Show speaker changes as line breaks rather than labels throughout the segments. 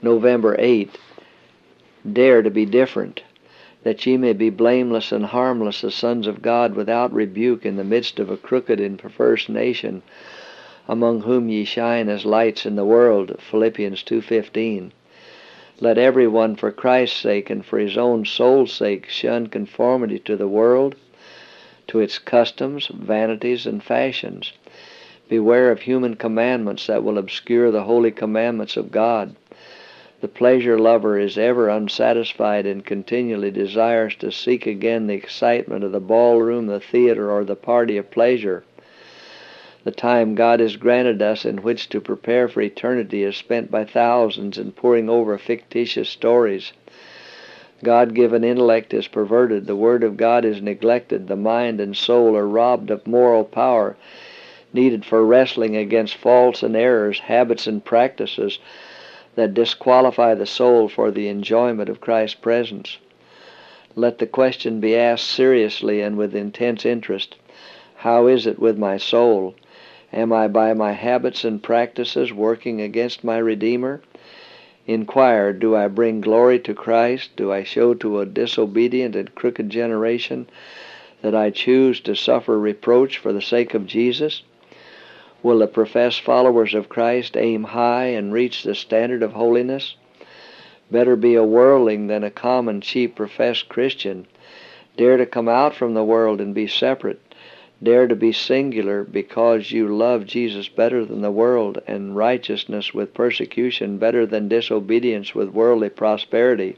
November 8. Dare to be different, that ye may be blameless and harmless as sons of God, without rebuke, in the midst of a crooked and perverse nation, among whom ye shine as lights in the world. Philippians 2:15. Let every one for Christ's sake and for his own soul's sake shun conformity to the world, to its customs, vanities, and fashions. Beware of human commandments that will obscure the holy commandments of God. The pleasure lover is ever unsatisfied and continually desires to seek again the excitement of the ballroom, the theater, or the party of pleasure. The time God has granted us in which to prepare for eternity is spent by thousands in poring over fictitious stories. God-given intellect is perverted, the Word of God is neglected, the mind and soul are robbed of moral power needed for wrestling against faults and errors, habits and practices that disqualify the soul for the enjoyment of Christ's presence. Let the question be asked seriously and with intense interest: how is it with my soul? Am I by my habits and practices working against my Redeemer? Inquire, do I bring glory to Christ? Do I show to a disobedient and crooked generation that I choose to suffer reproach for the sake of Jesus? Will the professed followers of Christ aim high and reach the standard of holiness? Better be a worldling than a common, cheap, professed Christian. Dare to come out from the world and be separate. Dare to be singular, because you love Jesus better than the world, and righteousness with persecution better than disobedience with worldly prosperity.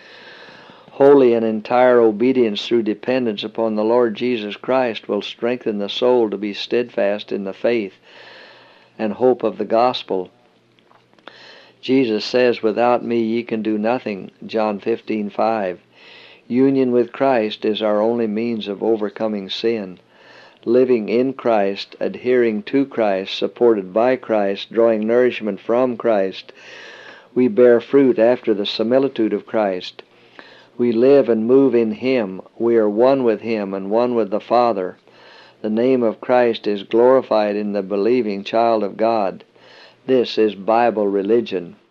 Holy and entire obedience through dependence upon the Lord Jesus Christ will strengthen the soul to be steadfast in the faith and hope of the gospel. Jesus says, "Without me ye can do nothing," John 15:5. Union with Christ is our only means of overcoming sin. Living in Christ, adhering to Christ, supported by Christ, drawing nourishment from Christ, we bear fruit after the similitude of Christ. We live and move in Him. We are one with Him and one with the Father. The name of Christ is glorified in the believing child of God. This is Bible religion.